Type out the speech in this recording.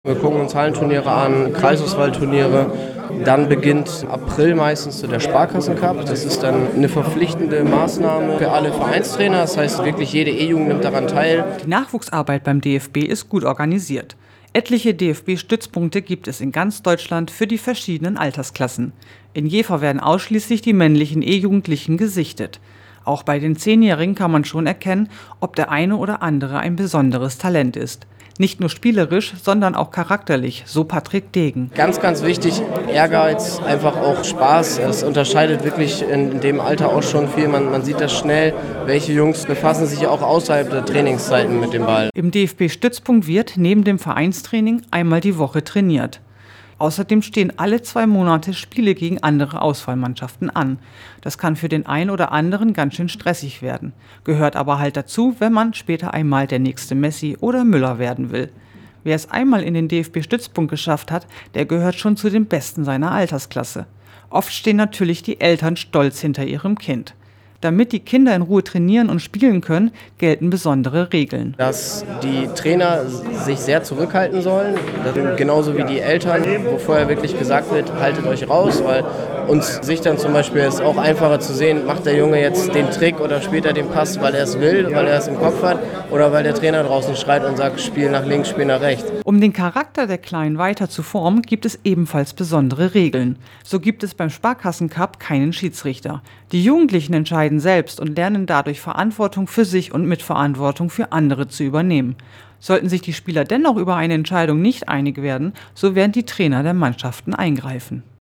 Wir gucken uns Hallenturniere an, Kreisauswahlturniere. Dann beginnt April meistens so der Sparkassencup. Das ist dann eine verpflichtende Maßnahme für alle Vereinstrainer. Das heißt, wirklich jede E-Jugend nimmt daran teil. Die Nachwuchsarbeit beim DFB ist gut organisiert. Etliche DFB-Stützpunkte gibt es in ganz Deutschland für die verschiedenen Altersklassen. In Jever werden ausschließlich die männlichen E-Jugendlichen gesichtet. Auch bei den 10-Jährigen kann man schon erkennen, ob der eine oder andere ein besonderes Talent ist. Nicht nur spielerisch, sondern auch charakterlich, so Patrick Degen. Ganz, ganz wichtig, Ehrgeiz, einfach auch Spaß. Es unterscheidet wirklich in dem Alter auch schon viel. Man sieht das schnell, welche Jungs befassen sich auch außerhalb der Trainingszeiten mit dem Ball. Im DFB-Stützpunkt wird neben dem Vereinstraining einmal die Woche trainiert. Außerdem stehen alle 2 Monate Spiele gegen andere Auswahlmannschaften an. Das kann für den einen oder anderen ganz schön stressig werden. Gehört aber halt dazu, wenn man später einmal der nächste Messi oder Müller werden will. Wer es einmal in den DFB-Stützpunkt geschafft hat, der gehört schon zu den Besten seiner Altersklasse. Oft stehen natürlich die Eltern stolz hinter ihrem Kind. Damit die Kinder in Ruhe trainieren und spielen können, gelten besondere Regeln. Dass die Trainer sich sehr zurückhalten sollen, genauso wie die Eltern, wo vorher wirklich gesagt wird, haltet euch raus, weil uns sich dann zum Beispiel ist auch einfacher zu sehen, macht der Junge jetzt den Trick oder spielt er den Pass, weil er es will, weil er es im Kopf hat oder weil der Trainer draußen schreit und sagt, spiel nach links, spiel nach rechts. Um den Charakter der Kleinen weiter zu formen, gibt es ebenfalls besondere Regeln. So gibt es beim Sparkassencup keinen Schiedsrichter. Die Jugendlichen entscheiden selbst und lernen dadurch Verantwortung für sich und Mitverantwortung für andere zu übernehmen. Sollten sich die Spieler dennoch über eine Entscheidung nicht einig werden, so werden die Trainer der Mannschaften eingreifen.